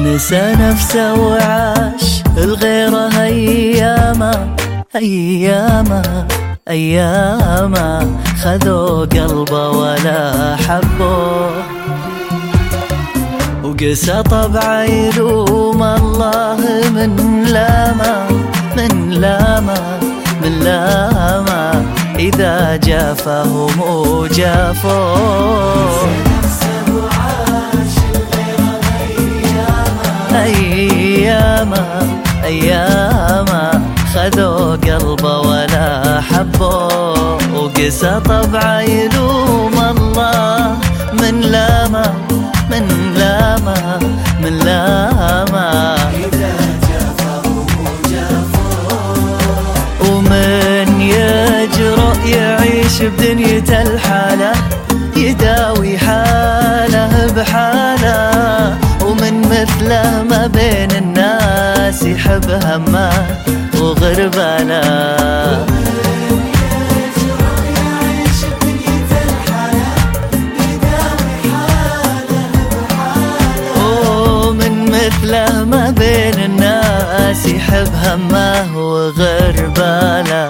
نسى نفسه وعاش الغيره أياما خذوا قلبه ولا حبوه، وقسى طبعه يلوم الله من لاما إذا جافهم وجافوه. أياما خذوا قلبه ولا حبوه، وقسى طبعه يلوم الله من لاما إذا جافهم وجافوه. ومن يجرؤ يعيش بدنيا الحالة يداوي حاله بحاله، ومن مثله ما بين الناس يحب همه وغرباله. مثله ما بين الناس يحب همه وغرباله.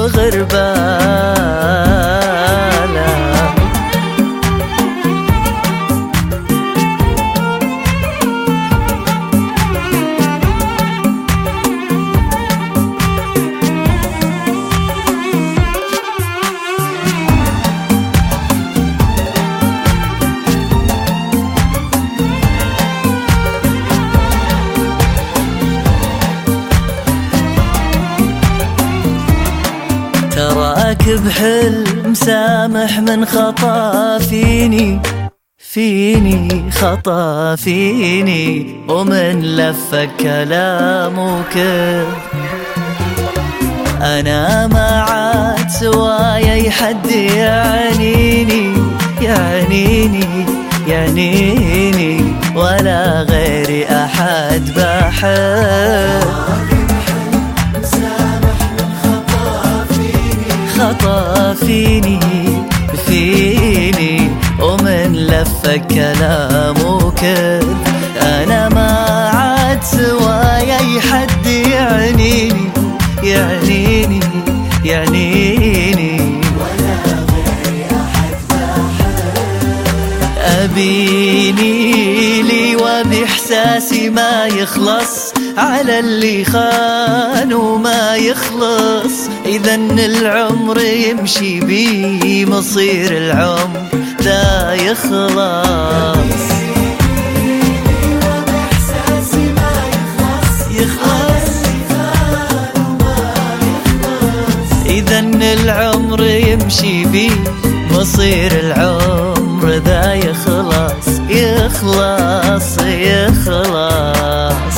تراك بحلم سامح من خطا فيني ومن لفك كلام وكذب. أنا ما عاد سواي حد يعنيني ولا غيري أحد بحب. خطا فيني ومن لفك كلام وكذب. أنا ما عاد سواي أي حد يعنيني ولا غيري أحد بحب. أبيني لي وبإحساسي ما يخلص على اللي خان وما يخلص. إذن العمر يمشي بي مصير العمر ذا يخلص. إذن العمر يمشي بي مصير العمر ذا يخلص.